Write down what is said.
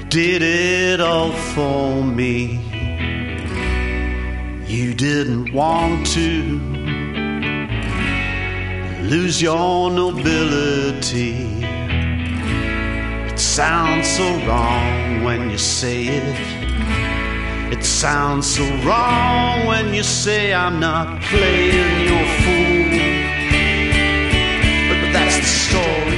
did it all for me. You didn't want to lose your nobility. It sounds so wrong when you say it. It sounds so wrong when you say I'm not playing your fool. But that's the story